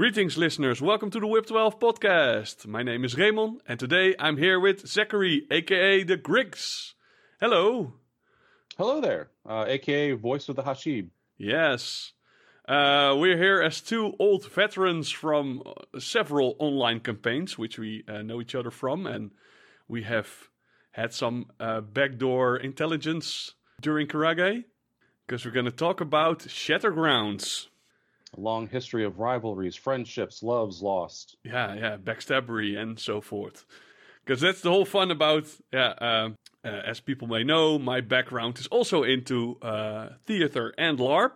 Greetings, listeners. Welcome to the Whip 12 podcast. My name is Raymond, and today I'm here with Zachary, aka the Griggs. Hello. Hello there, aka Voice of the Hashib. Yes. We're here as two old veterans from several online campaigns, which we know each other from, and we have had some backdoor intelligence during Karage, because we're going to talk about Shattergrounds. A long history of rivalries, friendships, loves lost. Yeah, backstabbery and so forth. Because that's the whole fun about, as people may know, my background is also into theater and LARP.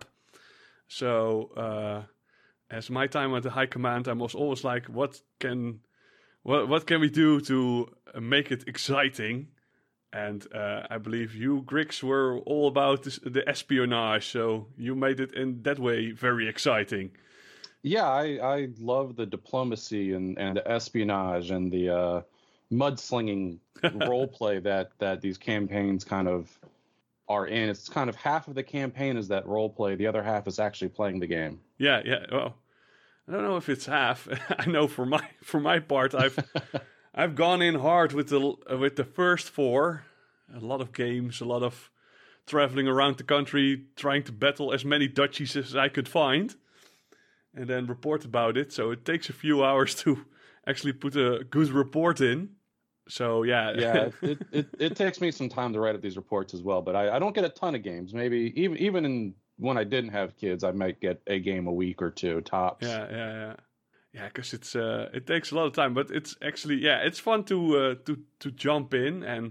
So, as my time at the High Command, I was always like, what can we do to make it exciting? And I believe you, Griggs, were all about the espionage, so you made it in that way very exciting. Yeah, I love the diplomacy and the espionage and the mudslinging roleplay that these campaigns kind of are in. It's kind of half of the campaign is that roleplay, the other half is actually playing the game. Yeah. Well, I don't know if it's half. I know for my part, I've gone in hard with the first four. A lot of games, a lot of traveling around the country, trying to battle as many duchies as I could find, and then report about it. So it takes a few hours to actually put a good report in. So yeah, it takes me some time to write up these reports as well. But I don't get a ton of games. Maybe even when I didn't have kids, I might get a game a week or two tops. Yeah, because it takes a lot of time, but it's actually it's fun to jump in and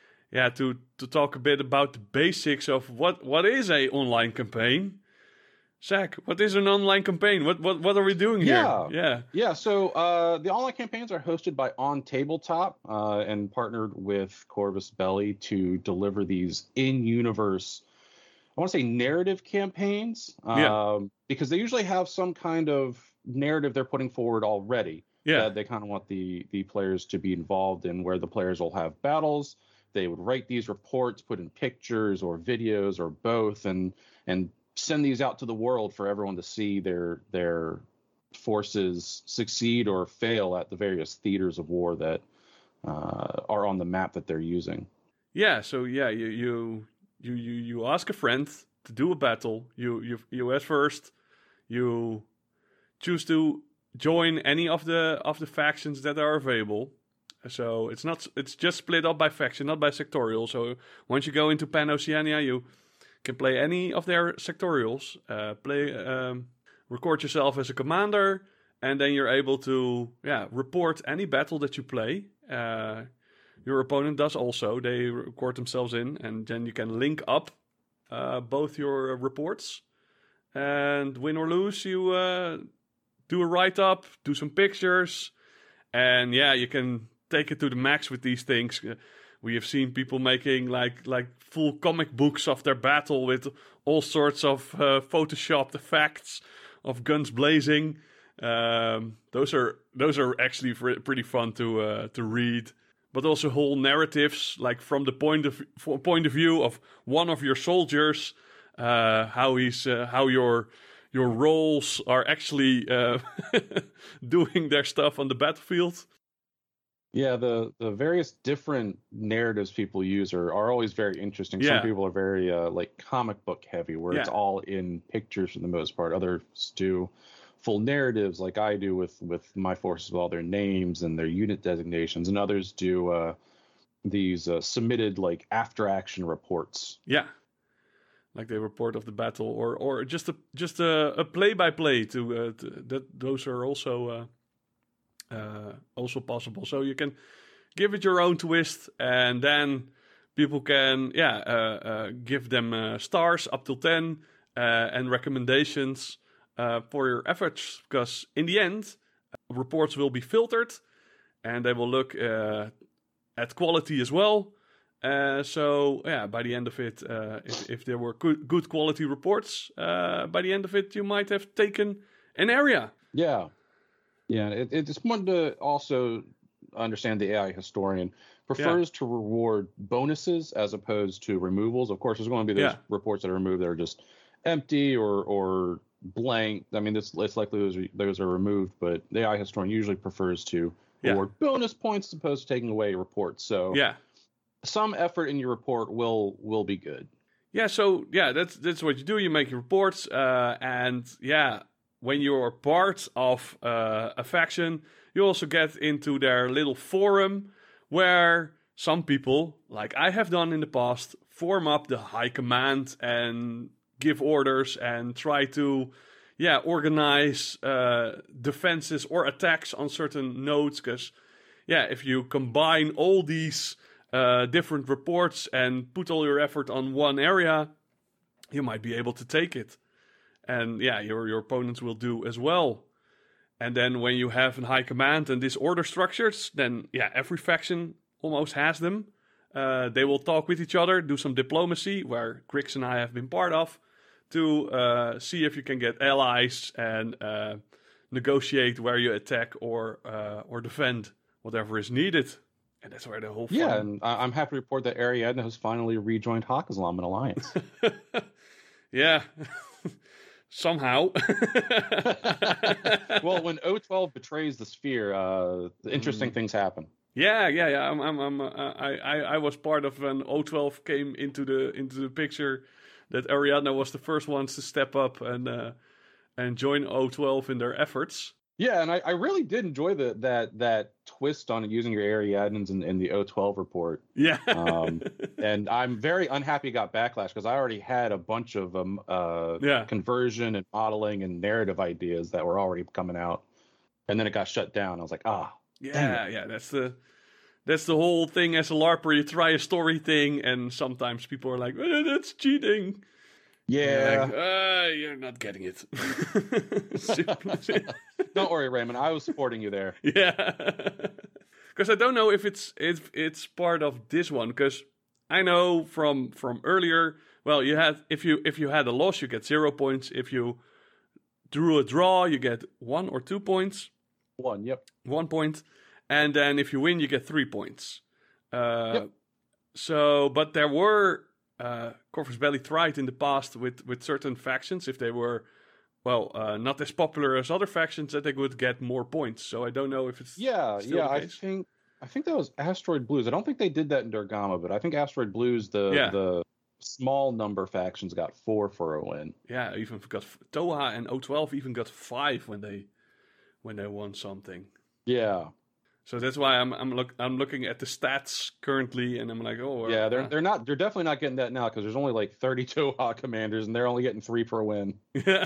to talk a bit about the basics of what is a online campaign. Zach, what is an online campaign? What are we doing here? Yeah. So the online campaigns are hosted by On Tabletop and partnered with Corvus Belli to deliver these in-universe, I want to say narrative campaigns, because they usually have some kind of narrative they're putting forward already. That they kind of want the players to be involved in, where the players will have battles. They would write these reports, put in pictures or videos or both, and send these out to the world for everyone to see their forces succeed or fail at the various theaters of war that are on the map that they're using. Yeah. So you ask a friend to do a battle. You at first you choose to join any of the factions that are available. So it's just split up by faction, not by sectorial. So once you go into Pan Oceania, you can play any of their sectorials, record yourself as a commander, and then you're able to report any battle that you play. Your opponent does also. They record themselves in, and then you can link up both your reports. And win or lose, you do a write-up, do some pictures, and you can take it to the max with these things. We have seen people making like full comic books of their battle with all sorts of photoshopped effects of guns blazing. Those are actually pretty fun to read. But also whole narratives, like from the point of view of one of your soldiers, how your roles are actually doing their stuff on the battlefield. Yeah, the various different narratives people use are always very interesting. Some people are very like comic book heavy, where it's all in pictures for the most part. Others do full narratives, like I do with my forces with all their names and their unit designations, and others do these submitted like after action reports. Yeah, like they report of the battle, or just a play by play to that. Those are also possible. So you can give it your own twist, and then people can give them stars up till 10 and recommendations for your efforts, because in the end reports will be filtered and they will look at quality as well. So by the end of it, if there were good quality reports, by the end of it you might have taken an area. It's important to also understand the AI historian prefers to reward bonuses as opposed to removals. Of course, there's going to be those reports that are removed that are just empty or blank. I mean, it's likely those are removed, but the AI historian usually prefers to award bonus points as opposed to taking away reports. So Yeah. some effort in your report will be good. Yeah, so that's what you do. You make your reports, and when you're part of a faction, you also get into their little forum where some people, like I have done in the past, form up the high command and give orders and try to organize defenses or attacks on certain nodes. Because if you combine all these different reports and put all your effort on one area, you might be able to take it. And your opponents will do as well. And then when you have a high command and these order structures, then every faction almost has them. They will talk with each other, do some diplomacy, where Grix and I have been part of, to see if you can get allies and negotiate where you attack or defend, whatever is needed. And that's where the whole fun... Yeah, and I'm happy to report that Ariadne has finally rejoined Haqqislam in Alliance. Yeah. Somehow. Well, when O12 betrays the sphere, interesting things happen. Yeah. I was part of when O12 came into the picture. That Ariadne was the first ones to step up and join O12 in their efforts. Yeah, and I really did enjoy that twist on using your Ariadnes in the O12 report. Yeah. And I'm very unhappy it got backlash because I already had a bunch of conversion and modeling and narrative ideas that were already coming out, and then it got shut down. I was like, yeah. That's the whole thing as a LARPer. You try a story thing, and sometimes people are like, that's cheating. Yeah. Like, you're not getting it. Don't worry, Raymond. I was supporting you there. Yeah. Because I don't know if it's part of this one. Because I know from earlier, well, you had if you had a loss, you get 0 points. If you drew a draw, you get 1 or 2 points. 1, yep. 1 point. And then if you win, you get 3 points. Yep. So, but there were... Corvus Belli tried in the past with certain factions, if they were, not as popular as other factions, that they would get more points. So I don't know if it's still the case. I think that was Asteroid Blues. I don't think they did that in Durgama, but I think Asteroid Blues, the small number factions got 4 for a win. Yeah, even got Toha and O12 even got 5 when they won something. Yeah. So that's why I'm looking at the stats currently, and I'm like, they're definitely not getting that now because there's only like 32 Toha commanders, and they're only getting 3 per win. Yeah.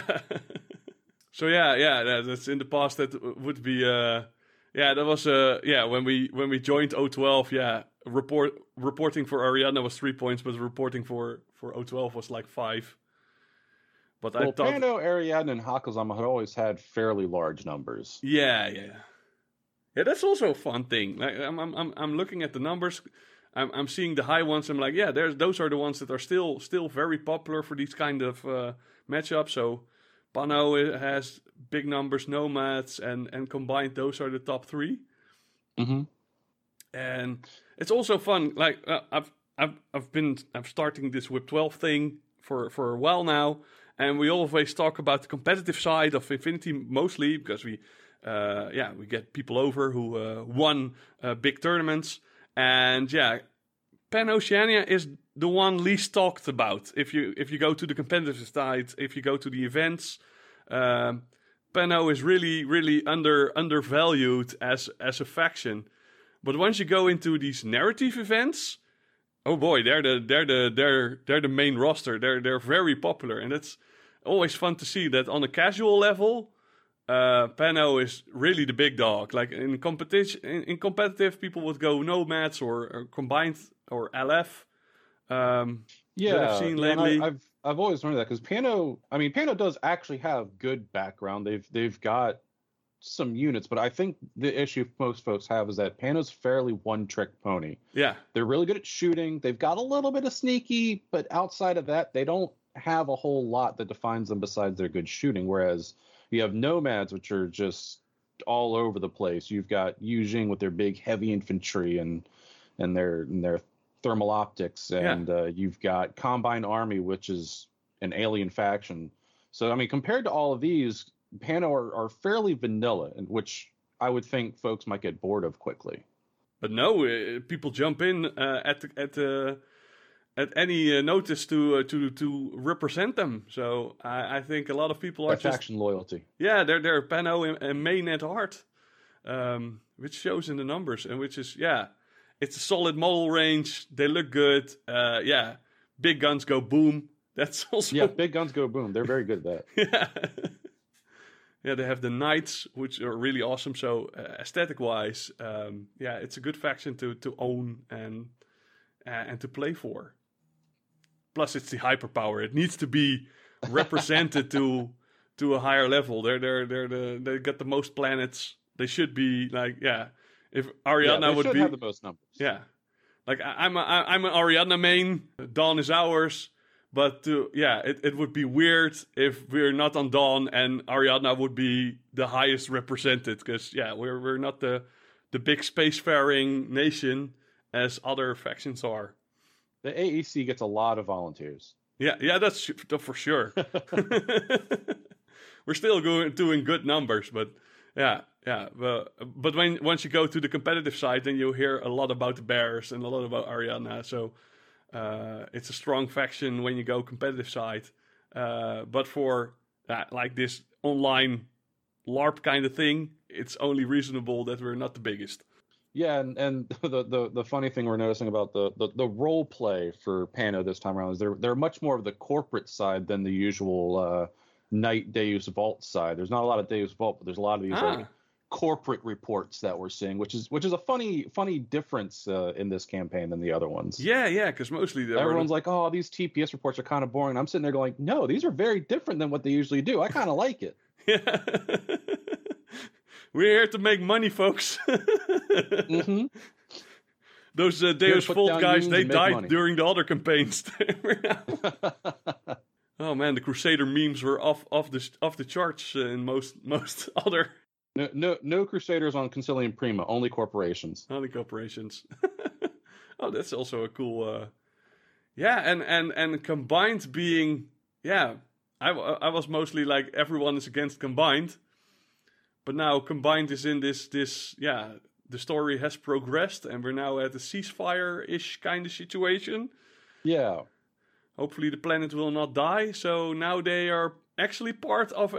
So that's in the past. That would be that was when we joined O12. Reporting for Ariadne was 3 points, but reporting for O12 was like 5. But I thought Pando, Ariadne, and Haqqislam had always had fairly large numbers. Yeah. Yeah, that's also a fun thing. Like I'm looking at the numbers. I'm seeing the high ones. I'm like, those are the ones that are still very popular for these kind of matchups. So Pano has big numbers, Nomads, and combined, those are the top 3. Mm-hmm. And it's also fun. Like I'm starting this Whip 12 thing for a while now, and we always talk about the competitive side of Infinity mostly because we get people over who won big tournaments. And Pan Oceania is the one least talked about. If you go to the competitive side, if you go to the events, Pano is really, really undervalued as a faction. But once you go into these narrative events, oh boy, they're the main roster. They're very popular, and it's always fun to see that on a casual level. Pano is really the big dog. Like in competition, in competitive, people would go Nomads or combined or LF. That I've seen lately. I've always learned that because Pano does actually have good background. They've got some units, but I think the issue most folks have is that Pano's fairly one-trick pony. Yeah, they're really good at shooting. They've got a little bit of sneaky, but outside of that, they don't have a whole lot that defines them besides their good shooting. Whereas you have Nomads, which are just all over the place. You've got Yujing with their big heavy infantry and their thermal optics, and you've got Combine Army, which is an alien faction. So I mean, compared to all of these, Pano are fairly vanilla, which I would think folks might get bored of quickly. But no, people jump in at any notice to represent them. So I think a lot of people are That faction loyalty. Yeah, they're Pano and main at heart, which shows in the numbers, and which is it's a solid model range. They look good. Big guns go boom. That's also big guns go boom. They're very good at that. Yeah, they have the knights, which are really awesome. So aesthetic wise, it's a good faction to own and to play for. Plus, it's the hyperpower. It needs to be represented to a higher level. They got the most planets. They should be if Ariadna would be have the most numbers. Yeah, like I'm an Ariadna main. Dawn is ours. But it would be weird if we're not on Dawn and Ariadna would be the highest represented, because we're not the big spacefaring nation as other factions are. The AEC gets a lot of volunteers. Yeah, that's for sure. We're still doing good numbers, but but once you go to the competitive side, then you hear a lot about the Bears and a lot about Ariadna. So. It's a strong faction when you go competitive side, but for like this online LARP kind of thing, it's only reasonable that we're not the biggest. Yeah, and the funny thing we're noticing about the role play for Pano this time around is they're much more of the corporate side than the usual Knight Deus Vault side. There's not a lot of Deus Vault, but there's a lot of these like corporate reports that we're seeing, which is a funny difference in this campaign than the other ones. Yeah, because mostly everyone's like, oh, these TPS reports are kind of boring. I'm sitting there going, no, these are very different than what they usually do. I kind of like it. Yeah, we're here to make money, folks. Mm-hmm. Those Deus Vault guys, they died during the other campaigns. Oh man, the Crusader memes were off the charts in most other. No Crusaders on Concilium Prima, only corporations. Only corporations. Oh, that's also a cool. And combined being, I was mostly like everyone is against combined, but now combined is in this. The story has progressed, and we're now at a ceasefire-ish kind of situation. Yeah. Hopefully, the planet will not die. So now they are actually part of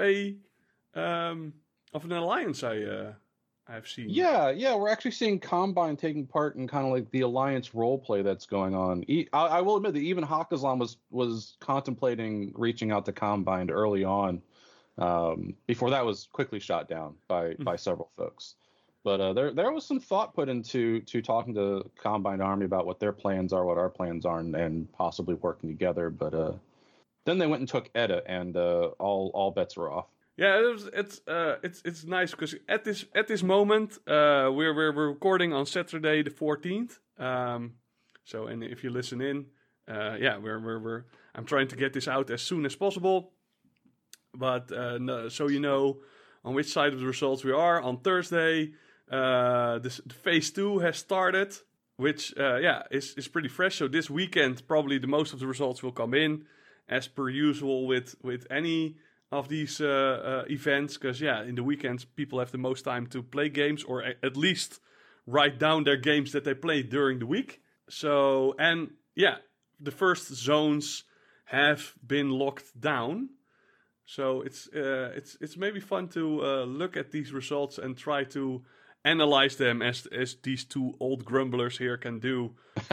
of an alliance I've seen. Yeah, we're actually seeing Combine taking part in kind of like the alliance role play that's going on. I will admit that even Hakazlan was contemplating reaching out to Combine early on, before that was quickly shot down by several folks. But there was some thought put into talking to Combine Army about what their plans are, what our plans are, and possibly working together. But then they went and took Edda, and all bets were off. Yeah, it's nice because at this moment we're recording on Saturday the 14th. So and if you listen in, we're I'm trying to get this out as soon as possible. But so you know on which side of the results we are. On Thursday, the phase 2 has started, which is pretty fresh. So this weekend probably the most of the results will come in, as per usual with any of these events, because in the weekends people have the most time to play games, or at least write down their games that they played during the week. So the first zones have been locked down. So it's maybe fun to look at these results and try to analyze them as these two old grumblers here can do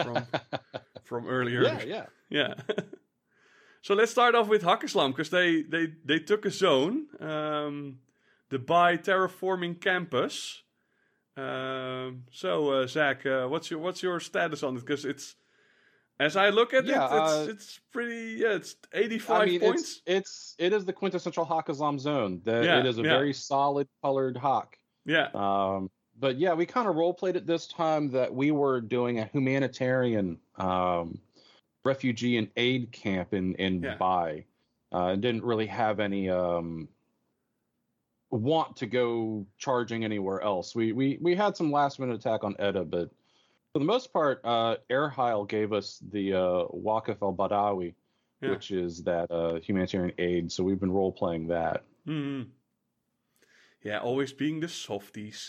from earlier. Yeah. So let's start off with Hakazlan, because they took a zone, the By Terraforming Campus. So Zach, what's your status on it? Because it's, as I look at it's pretty. It's 85 points. It is the quintessential Hakazlan zone. It is a very solid colored Hawk. Yeah. But we kind of role played it this time that we were doing a humanitarian refugee and aid camp in Bai, and didn't really have any want to go charging anywhere else. We had some last minute attack on Edda, but for the most part, Erhile gave us the Waqif al Badawi, Yeah. which is that humanitarian aid. So we've been role playing that. Mm-hmm. Yeah, always being the softies.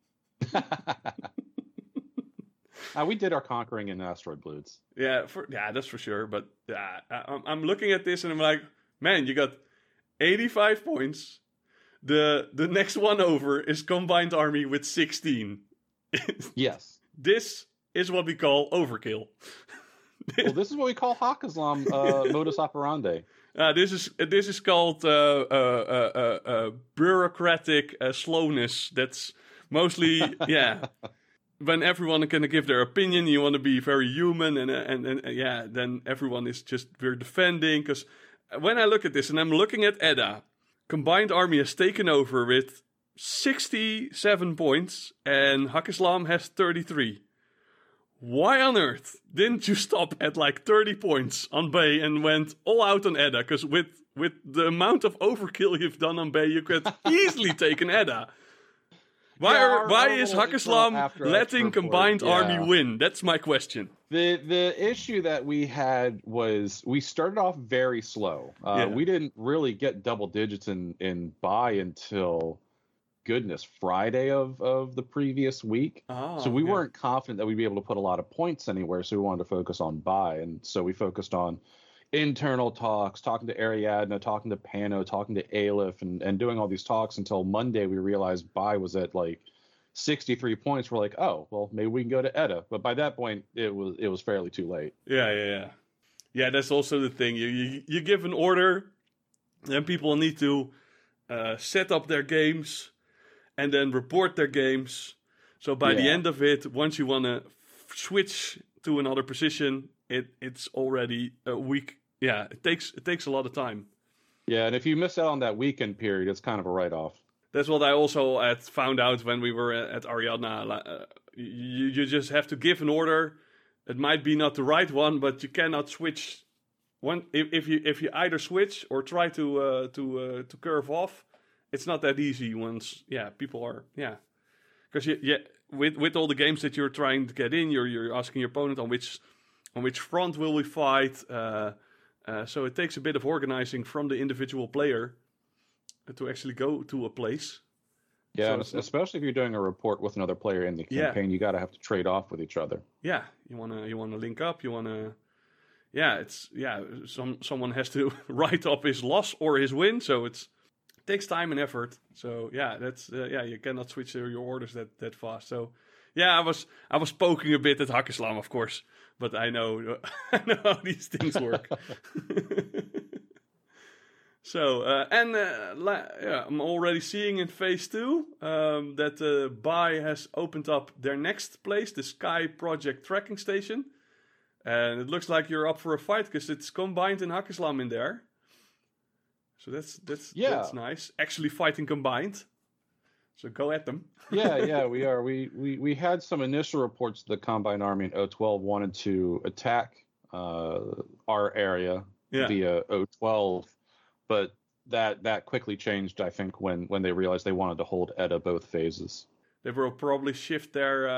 We did our conquering in Asteroid Bloods. Yeah, that's for sure. But I'm looking at this and I'm like, man, you got 85 points. The next one over is Combined Army with 16. Yes. This is what we call overkill. Well, this is what we call Hakislam modus operandi. This is called bureaucratic slowness. That's mostly when everyone can give their opinion, you want to be very human, and then everyone is just we're defending. Because when I look at this, and I'm looking at Edda, Combined Army has taken over with 67 points, and Hakislam has 33. Why on earth didn't you stop at like 30 points on Bay and went all out on Edda? Because with the amount of overkill you've done on Bay, you could easily take an Edda. Why is Hakislam letting Combined Army win? That's my question. The issue that we had was we started off very slow. We didn't really get double digits in buy until Friday of the previous week. So we weren't confident that we'd be able to put a lot of points anywhere. So we wanted to focus on buy, and so we focused on internal talks, talking to Ariadna, talking to Pano, talking to Aleph, and doing all these talks until Monday. We realized buy was at like 63 points. We're like, oh, well, maybe we can go to Edda. But by that point, it was fairly too late. Yeah. That's also the thing. You give an order, and people need to set up their games and then report their games. So by the end of it, once you want to switch to another position, it's already a week. Yeah, it takes a lot of time. Yeah, and if you miss out on that weekend period, it's kind of a write-off. That's what I also had found out when we were at Ariadna. You just have to give an order. It might be not the right one, but you cannot switch. If you either switch or try to curve off, it's not that easy. Once people are because with all the games that you're trying to get in, you're asking your opponent on which front will we fight. So it takes a bit of organizing from the individual player to actually go to a place. Yeah, so especially if you're doing a report with another player in the campaign, you gotta have to trade off with each other. Yeah, you wanna link up. You wanna, someone has to write up his loss or his win. So it takes time and effort. So that's you cannot switch your orders that fast. So I was poking a bit at Hakislam, of course, but I know how these things work. So, I'm already seeing in phase 2 that Buy has opened up their next place, the Sky Project Tracking Station. And it looks like you're up for a fight because it's Combined and Hakislam in there. So that's nice. Actually fighting Combined. So go at them. Yeah, we are. We had some initial reports that the Combined Army in O12 wanted to attack our area via O12. But that quickly changed, I think, when they realized they wanted to hold Edda both phases. They will probably shift their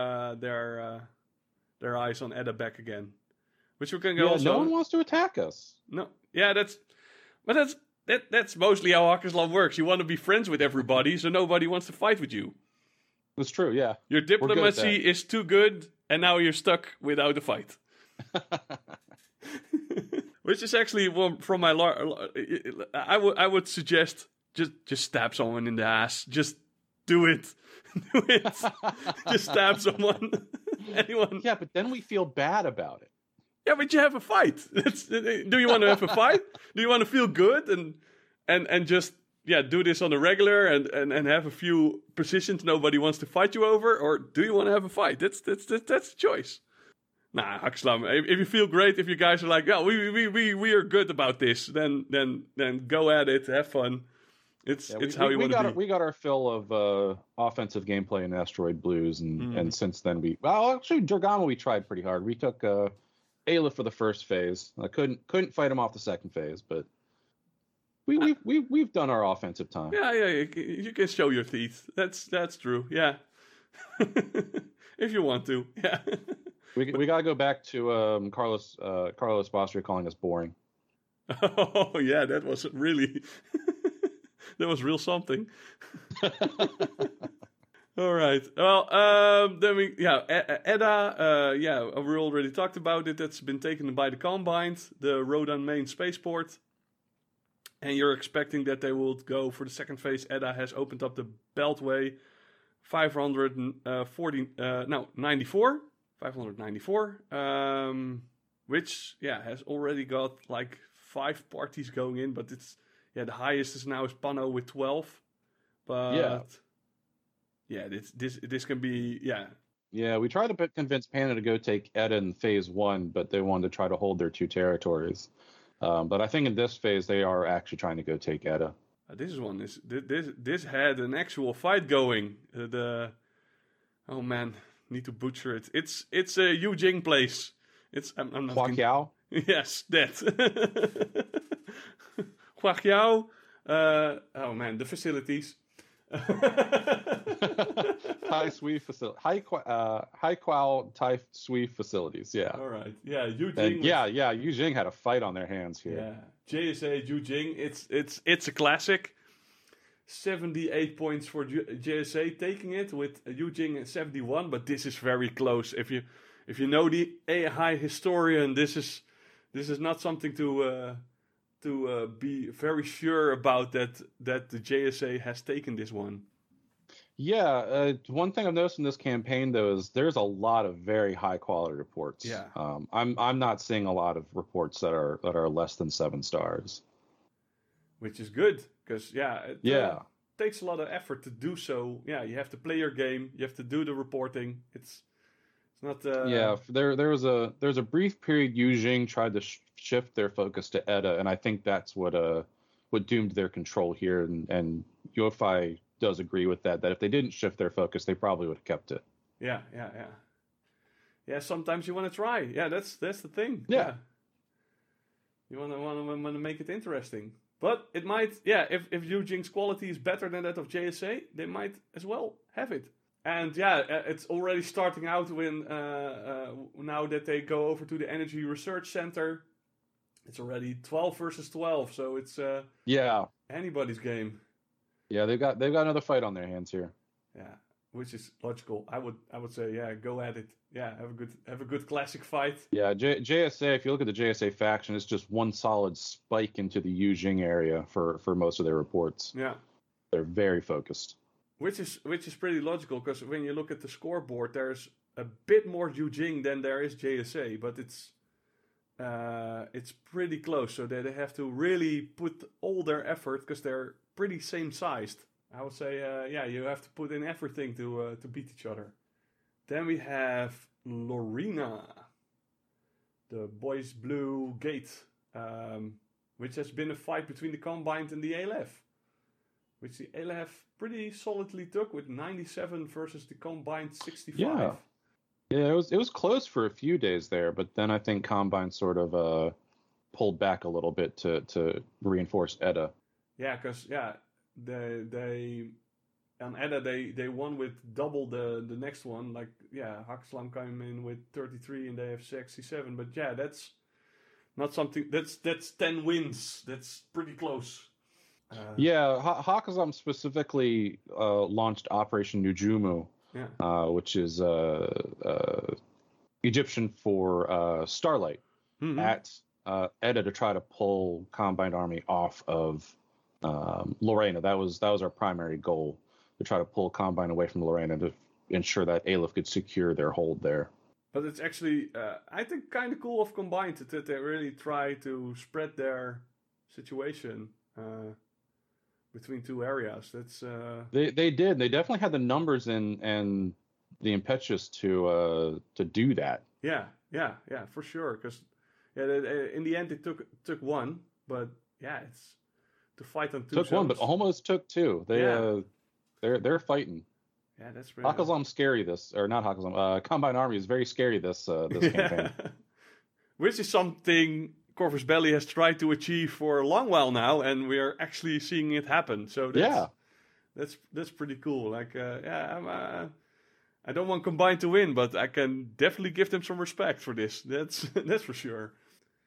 eyes on Edda back again, which we can go. Also, no one wants to attack us. No, that's mostly how Hakislam works. You want to be friends with everybody, so nobody wants to fight with you. That's true. Yeah, your diplomacy is too good, and now you're stuck without a fight. Which is actually from my I would suggest just stab someone in the ass. Just do it. Do it. Just stab someone. Anyone. Yeah, but then we feel bad about it. Yeah, but you have a fight. Do you want to have a fight? Do you want to feel good and just do this on a regular and have a few positions nobody wants to fight you over, or do you want to have a fight? That's the choice. Nah, Hakislam. If you feel great, if you guys are like, we are good about this, then go at it, have fun. It's how you want to be. We got our fill of offensive gameplay in Asteroid Blues, and since then actually Dragama we tried pretty hard. We took Aleph for the first phase. I couldn't fight him off the second phase, but we've done our offensive time. Yeah, you can show your teeth. That's true. Yeah, if you want to. Yeah. We got to go back to Carlos Bostria calling us boring. Oh yeah, that was really that was real something. All right. Well, then Edda. We already talked about it. That's been taken by the Combines, the Rodan main spaceport, and you're expecting that they will go for the second phase. Edda has opened up the Beltway 594, which has already got like 5 parties going in, but it's the highest is now Pano with 12, but this can be Yeah, we tried to convince Panda to go take Edda in phase 1, but they wanted to try to hold their 2 territories. But I think in this phase they are actually trying to go take Edda. This had an actual fight going. Oh man, need to butcher it. It's a Yujing place. I'm not Huaqiao? Yes, that. Huaqiao. Oh man, the facilities. High Sui facility, high qual Thai Sui facilities. Yeah. All right. Yeah, Yujing. And Yujing had a fight on their hands here. Yeah, JSA Yujing. It's a classic. 78 points for JSA taking it with Yujing at 71, but this is very close. If you know the AI historian, this is not something to be very sure about that the JSA has taken this one. Yeah, one thing I've noticed in this campaign though is there's a lot of very high quality reports. Yeah, I'm not seeing a lot of reports that are less than 7 stars, which is good because it takes a lot of effort to do so. Yeah, you have to play your game, you have to do the reporting. It's not. There's a brief period Yujing tried to shift their focus to Edda, and I think that's what doomed their control here. And UFI does agree with that if they didn't shift their focus, they probably would have kept it. Yeah. Sometimes you want to try. Yeah, that's the thing. Yeah. You want to make it interesting, but it might. Yeah, if Yujing's quality is better than that of JSA, they might as well have it. And it's already starting out when now that they go over to the Energy Research Center, it's already 12 versus 12, so it's anybody's game. Yeah, they've got another fight on their hands here. Yeah, which is logical. I would say go at it. Yeah, have a good classic fight. Yeah, JSA. If you look at the JSA faction, it's just one solid spike into the Yujing area for most of their reports. Yeah, they're very focused. Which is pretty logical because when you look at the scoreboard, there's a bit more Yujing than there is JSA, but it's pretty close. So they have to really put all their effort because they're pretty same sized. I would say you have to put in everything to beat each other. Then we have Lorena, the Boys Blue Gate, which has been a fight between the Combined and the ALF, which the ALF pretty solidly took with 97 versus the Combined 65. Yeah, it was close for a few days there, but then I think Combine sort of pulled back a little bit to reinforce Edda. Yeah, because they on Edda they won with double the next one. Like Hakslam came in with 33 and they have 67. But that's not something. That's 10 wins. That's pretty close. Hakazam specifically launched Operation Nujumu, which is Egyptian for Starlight, at Edda to try to pull Combined Army off of Lorena. That was our primary goal, to try to pull Combine away from Lorena to ensure that Aleph could secure their hold there. But it's actually, I think, kind of cool of Combined that they really try to spread their situation between 2 areas. That's they did. They definitely had the numbers and the impetus to do that. Yeah, for sure. Because in the end it took 1, but it's to fight on 2. Took zones. 1, but almost took 2. They're fighting. Yeah, that's really Hakazam's scary. Not Hakazam. Combined Army is very scary this campaign. Which is something Corvus Belli has tried to achieve for a long while now, and we are actually seeing it happen. So that's pretty cool. Like I don't want Combined to win, but I can definitely give them some respect for this. That's for sure.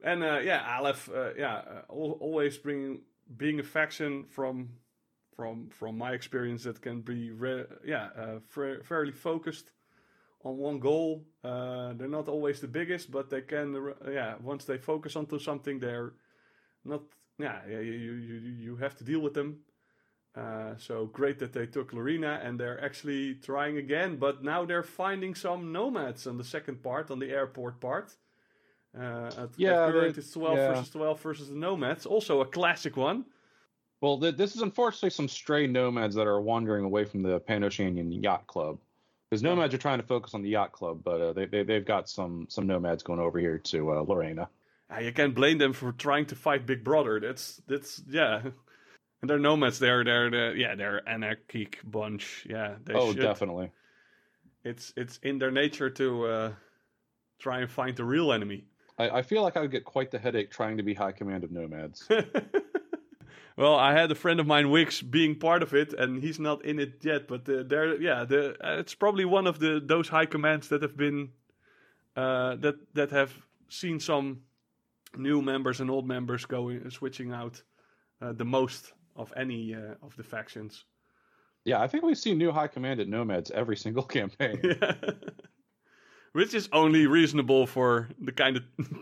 And Aleph, always being a faction from my experience that can be fairly focused on one goal. They're not always the biggest, but they can. Once they focus onto something, they're not. You have to deal with them. So great that they took Lorena, and they're actually trying again. But now they're finding some nomads on the second part, on the airport part. At current, it's 12 versus the nomads. Also a classic one. Well, this is unfortunately some stray nomads that are wandering away from the Pan-Oceanian Yacht Club. Because nomads are trying to focus on the yacht club, but they've got some nomads going over here to Lorena. You can't blame them for trying to fight Big Brother. That's And they're nomads. They're anarchic bunch. Yeah. Definitely. It's in their nature to try and find the real enemy. I feel like I would get quite the headache trying to be high command of nomads. Well, I had a friend of mine, Wix, being part of it, and he's not in it yet. But it's probably one of those high commands that have been that have seen some new members and old members switching out the most of any of the factions. Yeah, I think we've seen new high command at nomads every single campaign. Yeah. Which is only reasonable for the kind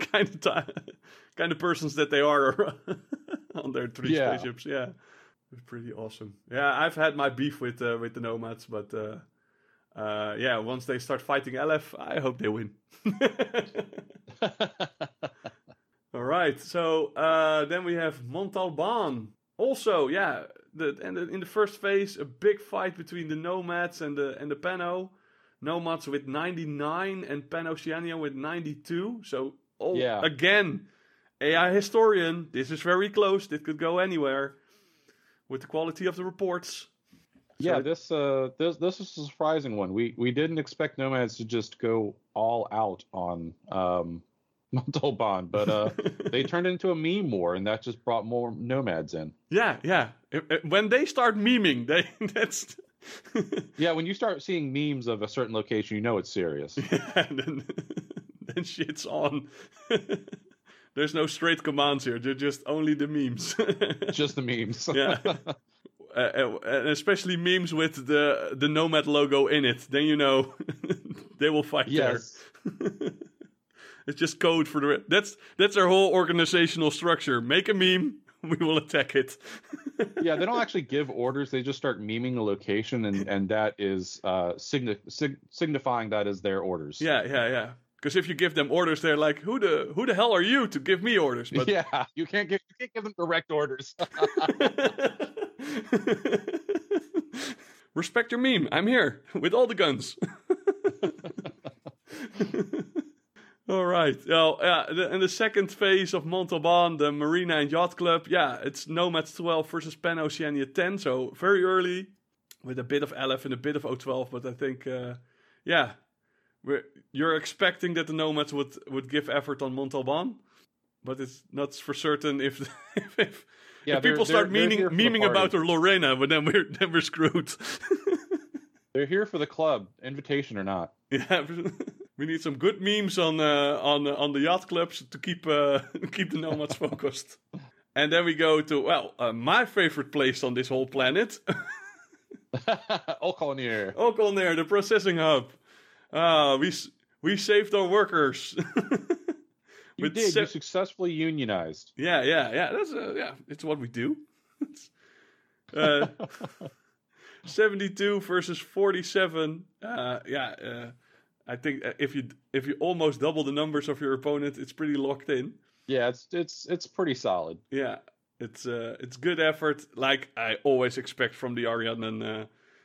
of persons that they are on their three spaceships. Yeah, it's pretty awesome. Yeah, I've had my beef with the nomads, but once they start fighting Aleph, I hope they win. All right, so then we have Montalban. Also, in the first phase, a big fight between the nomads and the Pano. Nomads with 99 and Pan-Oceania with 92. So, again, AI historian, this is very close. This could go anywhere with the quality of the reports. Yeah, this is a surprising one. We didn't expect nomads to just go all out on Montalban, but they turned into a meme war, and that just brought more nomads in. Yeah. When they start memeing, that's... Yeah, when you start seeing memes of a certain location, you know it's serious. Yeah, then shit's on. There's no straight commands here. They're just only the memes. Just the memes. Yeah. And especially memes with the Nomad logo in it. Then you know they will fight there. It's just code for the... That's our whole organizational structure. Make a meme. We will attack it. Yeah, they don't actually give orders. They just start memeing a location, and that is signifying that is their orders. Yeah. Because if you give them orders, they're like, "Who the hell are you to give me orders?" But... Yeah, you can't give them direct orders. Respect your meme. I'm here with all the guns. All right. Well, in the second phase of Montalban, the Marina and Yacht Club, it's Nomads 12 versus Pan-Oceania 10. So very early with a bit of Aleph and a bit of O12. But I think, you're expecting that the Nomads would give effort on Montalban. But it's not for certain if people start memeing about Lorena, but then we're screwed. They're here for the club, invitation or not. Yeah. We need some good memes on the yacht clubs to keep the nomads focused. And then we go to my favorite place on this whole planet, Okolnir. Okolnir, the processing hub. We saved our workers. You did. You successfully unionized. Yeah. That's it's what we do. 72 versus 47. I think if you almost double the numbers of your opponent, it's pretty locked in. Yeah, it's pretty solid. Yeah, it's good effort, like I always expect from the Ariadne.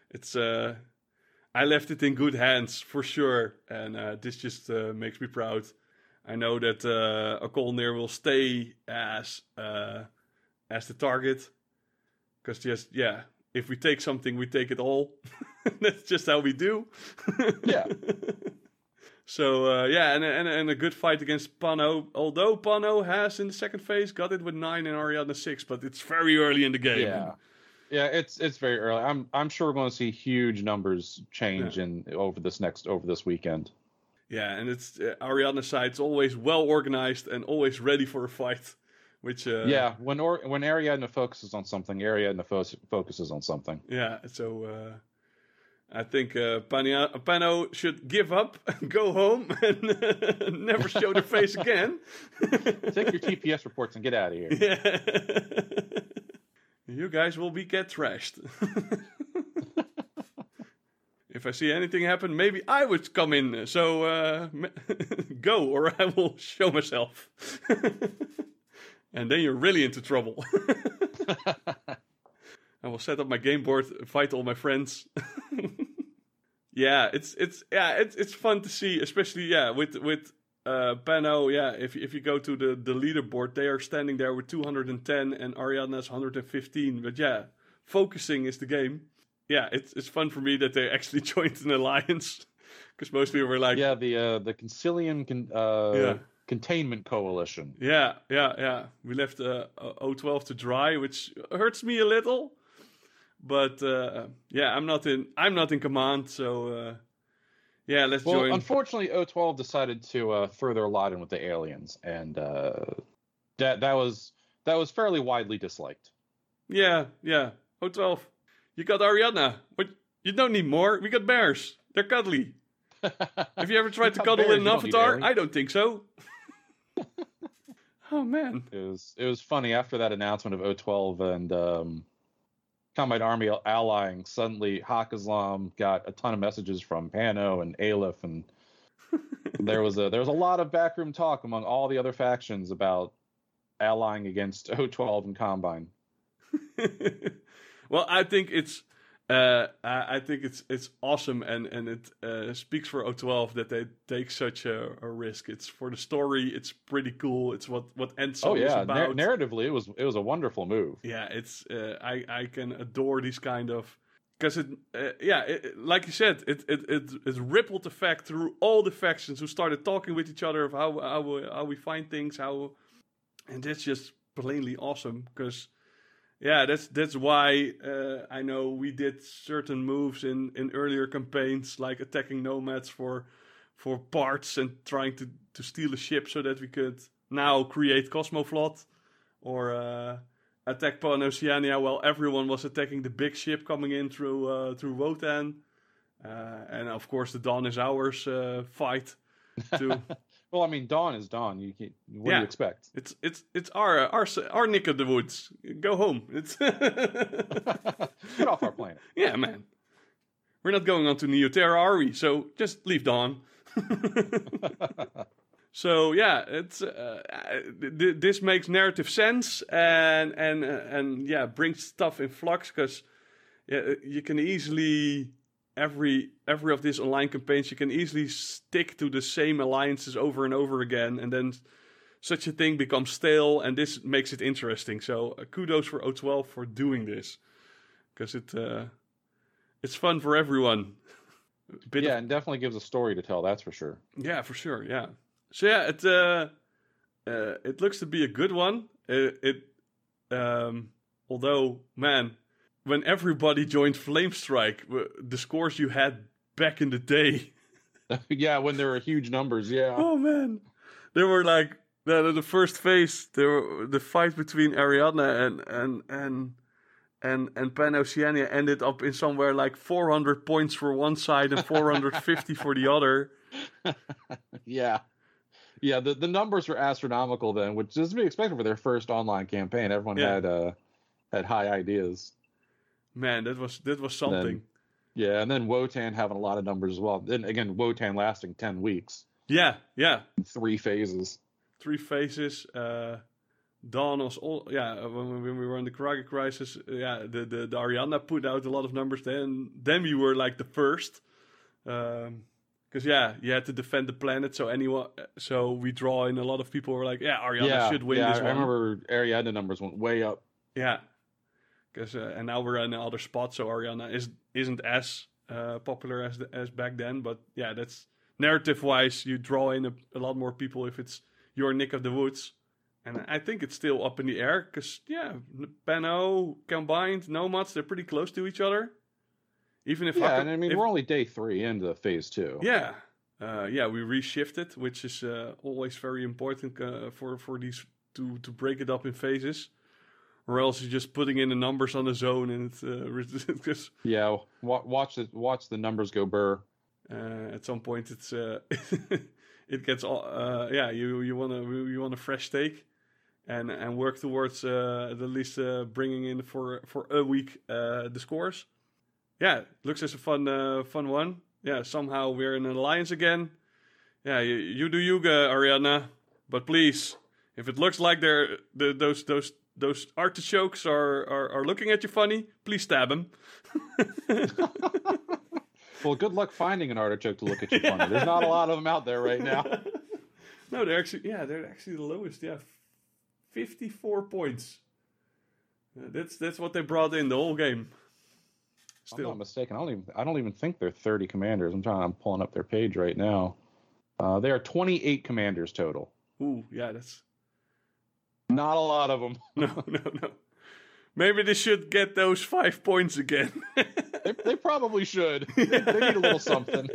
I left it in good hands for sure, and this just makes me proud. I know that Okolnir will stay as the target, because if we take something, we take it all. That's just how we do. Yeah. So, and a good fight against Pano. Although Pano has, in the second phase, got it with 9 and Ariadne 6, but it's very early in the game. Yeah, it's very early. I'm sure we're going to see huge numbers change over this weekend. Yeah, and it's Ariadne's side's always well organized and always ready for a fight. Which yeah, when Ariadne focuses on something, Ariadne focuses on something. Yeah, so I think Pano should give up, go home, and never show their face again. Take your TPS reports and get out of here. Yeah. You guys will get trashed. If I see anything happen, maybe I would come in. So go, or I will show myself. And then you're really into trouble. I will set up my game board, fight all my friends. Yeah, it's fun to see, especially with Pano. Yeah, if you go to the leaderboard, they are standing there with 210 and Ariadne's 115. But yeah, focusing is the game. Yeah, it's fun for me that they actually joined an alliance, because mostly we're like the Concilian Containment Coalition. Yeah. We left O12 to dry, which hurts me a little. But I'm not in command, so let's join. Well, unfortunately, O12 decided to throw their lot in with the aliens, and that was fairly widely disliked. Yeah. O12, you got Ariadne. But you don't need more. We got bears. They're cuddly. Have you ever tried to cuddle with an avatar? I don't think so. Oh man, it was funny after that announcement of O12 and Combined Army allying. Suddenly, Hakazlam got a ton of messages from Pano and Aleph, and there was a lot of backroom talk among all the other factions about allying against O12 and Combine. Well, I think it's awesome, and it speaks for O12 that they take such a risk. It's for the story. It's pretty cool. It's what Endsong is about. Narratively, it was a wonderful move. Yeah, it's I can adore these kind of, because like you said, it rippled effect through all the factions who started talking with each other of how we find things, and that's just plainly awesome, because. Yeah, that's why I know we did certain moves in earlier campaigns, like attacking nomads for parts and trying to steal a ship so that we could now create Cosmoflot, or attack Pan-Oceania while everyone was attacking the big ship coming in through Wotan, and of course the Dawn is Ours fight too. Well, I mean, Dawn is Dawn. What do you expect? It's our neck of the woods. Go home. It's get off our planet. Yeah, man. We're not going on to Neoterra, are we? So just leave Dawn. So yeah, it's this makes narrative sense, and brings stuff in flux, because you can easily. Every of these online campaigns, you can easily stick to the same alliances over and over again, and then such a thing becomes stale, and this makes it interesting. So kudos for O12 for doing this, because it's fun for everyone. And definitely gives a story to tell. That's for sure. Yeah, for sure. Yeah. So yeah, it looks to be a good one. Although, man. When everybody joined Flamestrike, the scores you had back in the day. Yeah, when there were huge numbers, yeah. Oh, man. There were like, the first phase, the fight between Ariadne and Pan-Oceania ended up in somewhere like 400 points for one side and 450 for the other. Yeah. Yeah, the numbers were astronomical then, which is to be expected for their first online campaign. Everyone had high ideas. Man, that was something. And then Wotan having a lot of numbers as well. Then again, Wotan lasting 10 weeks. Yeah. 3 phases. 3 phases. Dawn was all. Yeah, when we were in the Karagi Crisis, the Ariadne put out a lot of numbers. Then we were like the first, because you had to defend the planet. So we draw in a lot of people who were like, Ariadne should win this one. I remember Ariadne numbers went way up. Yeah. And now we're in another spot, so Ariadne isn't as popular as back then. But yeah, that's narrative-wise, you draw in a lot more people if it's your neck of the woods. And I think it's still up in the air, because Pano, Combined, Nomads, they're pretty close to each other. Even if we're only day 3 into phase 2. Yeah, we reshifted, which is always very important for these to break it up in phases, or else you're just putting in the numbers on the zone and it's Yeah, watch the numbers go burr. At some point it's it gets you want a fresh take and work towards at least bringing in for a week the scores. Yeah, looks as a fun one. Yeah, somehow we're in an alliance again. Yeah, you do you, Ariadna. But please, if it looks like those artichokes are looking at you funny, please stab them. Well, good luck finding an artichoke to look at you funny. There's not a lot of them out there right now. No, they're actually the lowest. Yeah, 54 points. That's what they brought in the whole game. Still. I'm not mistaken. I don't even think they're 30 commanders. I'm pulling up their page right now. There are 28 commanders total. Ooh, yeah, that's not a lot of them. No. Maybe they should get those 5 points again. they probably should. They need a little something.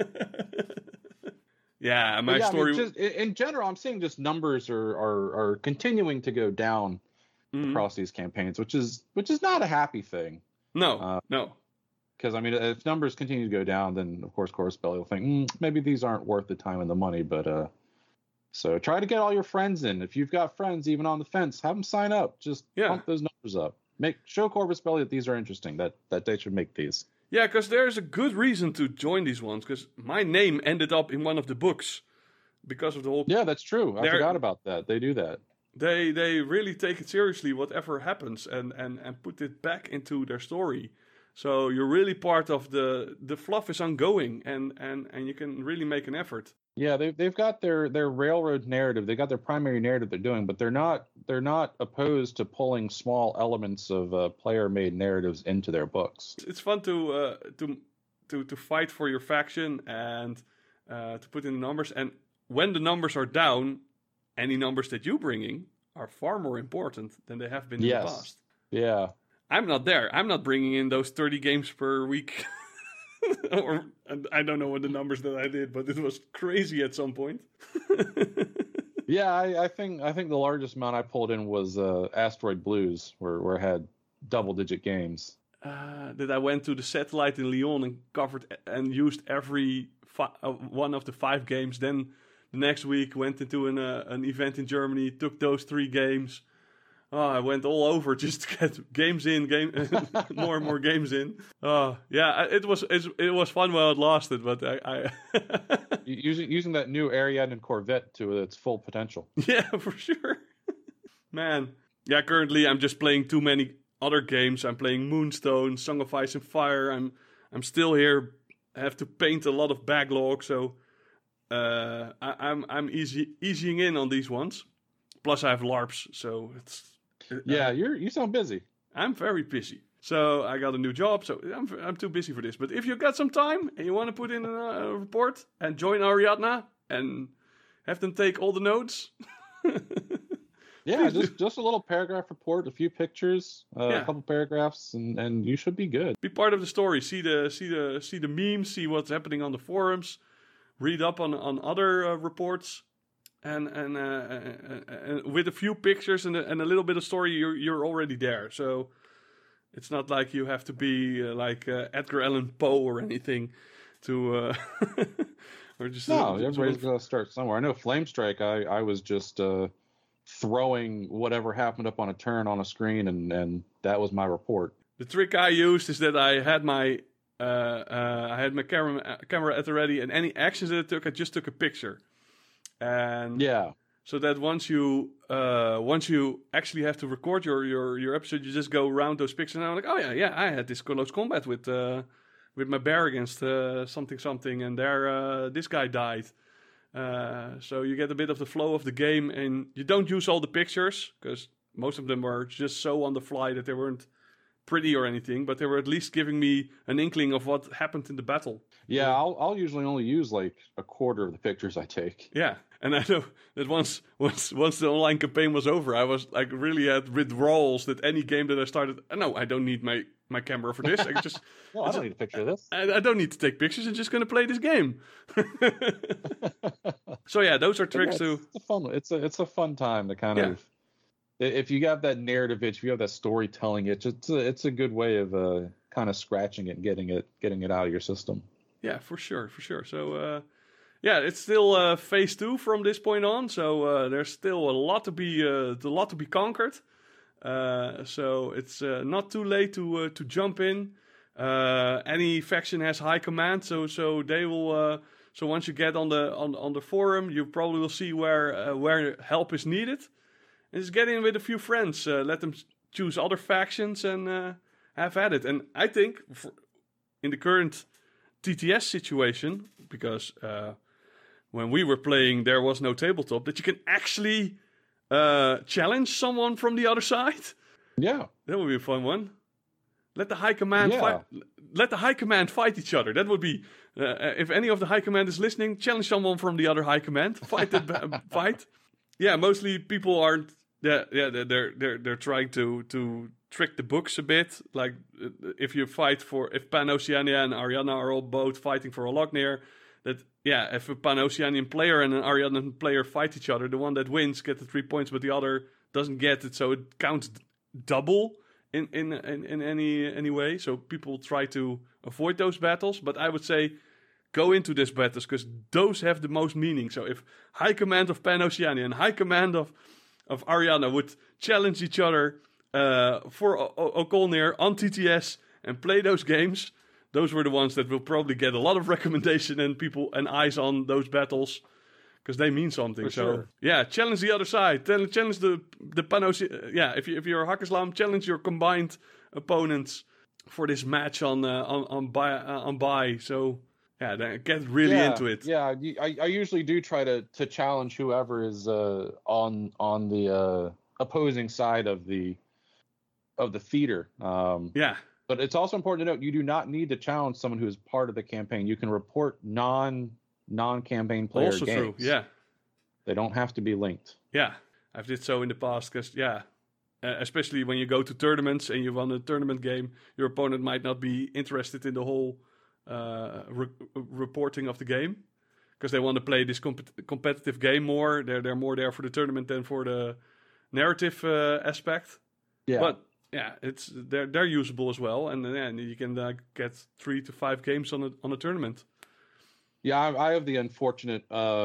Yeah, my story. I mean, just, in general, I'm seeing just numbers are continuing to go down across these campaigns, which is not a happy thing. No. Because, I mean, if numbers continue to go down, then, of course, Corvus Belli will think, maybe these aren't worth the time and the money. But so try to get all your friends in. If you've got friends, even on the fence, have them sign up. Just pump those numbers up. Show Corvus Belli that these are interesting, that they should make these. Yeah, because there's a good reason to join these ones, because my name ended up in one of the books because of the whole... Yeah, that's true. I forgot about that. They do that. They really take it seriously, whatever happens, and put it back into their story. So you're really part of the fluff is ongoing, and you can really make an effort. Yeah, they've got their railroad narrative. They got their primary narrative they're doing, but they're not opposed to pulling small elements of player-made narratives into their books. It's fun to fight for your faction and to put in the numbers. And when the numbers are down, any numbers that you bringing are far more important than they have been in the past. Yeah. I'm not there. I'm not bringing in those 30 games per week. Or I don't know what the numbers that I did, but it was crazy at some point. Yeah, I think the largest amount I pulled in was Asteroid Blues, where I had double-digit games. That I went to the satellite in Lyon and covered and used every one of the 5 games. Then the next week went into an event in Germany, took those 3 games. Oh, I went all over just to get games in, more and more games in. Yeah, it was fun while it lasted, but I using that new Ariadne Corvette to its full potential. Yeah, for sure, man. Yeah, currently I'm just playing too many other games. I'm playing Moonstone, Song of Ice and Fire. I'm still here. I have to paint a lot of backlog, so I'm easing in on these ones. Plus, I have LARPs, so it's. Yeah, you sound busy. I'm very busy. So I got a new job, so I'm too busy for this. But if you got some time and you want to put in a report and join Ariadna and have them take all the notes. Yeah, just a little paragraph report, a few pictures, a couple paragraphs, and you should be good. Be part of the story. See the memes, see what's happening on the forums, read up on other reports. And with a few pictures and a little bit of story, you're already there. So it's not like you have to be like Edgar Allan Poe or anything to. Or just everybody's got to start somewhere. I know Flamestrike. I was just throwing whatever happened up on a turn on a screen, and that was my report. The trick I used is that I had my camera at the ready, and any actions that I took, I just took a picture. And so that once you actually have to record your episode, you just go around those pictures, and I'm like, oh yeah, I had this close combat with my bear against something, and there this guy died. So you get a bit of the flow of the game, and you don't use all the pictures because most of them were just so on the fly that they weren't pretty or anything, but they were at least giving me an inkling of what happened in the battle. Yeah, I'll usually only use like a quarter of the pictures I take. Yeah, and I know that once the online campaign was over, I was like really at withdrawals that any game that I started. No, I don't need my camera for this. I can just. No, I don't need a picture of this. I don't need to take pictures. I'm just going to play this game. So yeah, those are tricks too. It's a fun. It's a fun time to kind of. If you have that narrative itch, if you have that storytelling itch, it's a good way of kind of scratching it and getting it out of your system. Yeah, for sure. So yeah, it's still phase 2 from this point on. So there's still a lot to be conquered. So it's not too late to jump in. Any faction has high command, so they will. So once you get on the forum, you probably will see where help is needed. And just get in with a few friends. Let them choose other factions and have at it. And I think in the current TTS situation, because when we were playing, there was no tabletop, that you can actually challenge someone from the other side. Yeah, that would be a fun one. Let the high command fight. Let the high command fight each other. That would be if any of the high command is listening, challenge someone from the other high command. Fight that fight. Yeah, mostly people aren't. They're trying to trick the books a bit. Like if Pan-Oceania and Ariana are all both fighting for a Lognir, that if a Pan-Oceanian player and an Arianan player fight each other, the one that wins gets the 3 points, but the other doesn't get it, so it counts double in any way. So people try to avoid those battles, but I would say go into these battles because those have the most meaning. So if High Command of Pan-Oceania and High Command of Ariana would challenge each other for Okolnir on TTS and play those games, those were the ones that will probably get a lot of recommendation and people and eyes on those battles because they mean something. For sure. Yeah, challenge the other side. Challenge the Pan-Oceania. Yeah, if you're Hakkislam, challenge your combined opponents for this match on buy. So. Yeah, then get really into it. Yeah, I usually do try to challenge whoever is on the opposing side of the theater. But it's also important to note you do not need to challenge someone who is part of the campaign. You can report non-campaign player also games. True. Yeah, they don't have to be linked. Yeah, I've did so in the past because especially when you go to tournaments and you won a tournament game, your opponent might not be interested in the whole. Reporting of the game because they want to play this competitive game more. They're more there for the tournament than for the narrative aspect. Yeah, but they're usable as well, and you can get 3 to 5 games on a tournament. Yeah, I have the unfortunate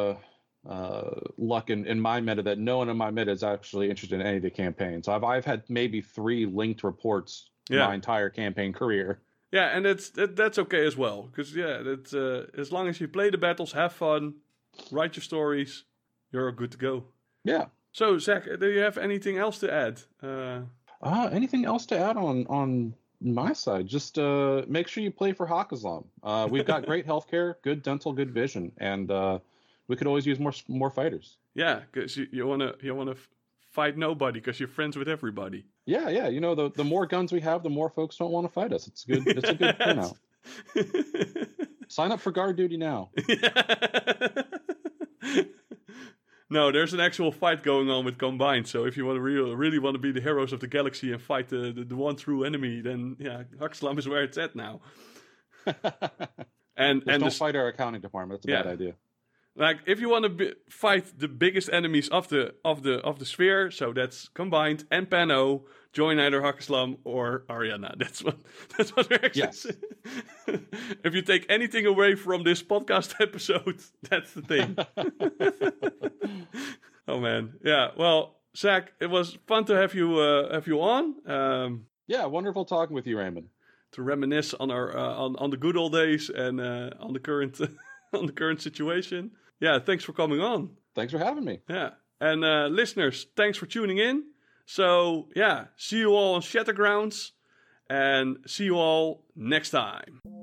luck in my meta that no one in my meta is actually interested in any of the campaigns. So I've had maybe 3 linked reports my entire campaign career. Yeah, and that's okay as well, because as long as you play the battles, have fun, write your stories, you're good to go. Yeah. So Zach, do you have anything else to add? Anything else to add on my side? Just make sure you play for Hakkislam. We've got great healthcare, good dental, good vision, and we could always use more fighters. Yeah, because you wanna fight nobody because you're friends with everybody. Yeah. You know, the more guns we have, the more folks don't want to fight us. It's a good turnout. Sign up for guard duty now. No, there's an actual fight going on with Combined. So if you want to really want to be the heroes of the galaxy and fight the one true enemy, then Hakkislam is where it's at now. and don't fight our accounting department. That's a bad idea. Like if you want to fight the biggest enemies of the sphere, so that's Combined and Pano, join either Hakkislam or Ariana. That's what we're actually saying. If you take anything away from this podcast episode, that's the thing. Oh man, yeah. Well, Zach, it was fun to have you on. Wonderful talking with you, Raymond. To reminisce on our on the good old days and on the current on the current situation. Yeah, thanks for coming on. Thanks for having me. Yeah. And listeners, thanks for tuning in. So, see you all on Shattergrounds. And see you all next time.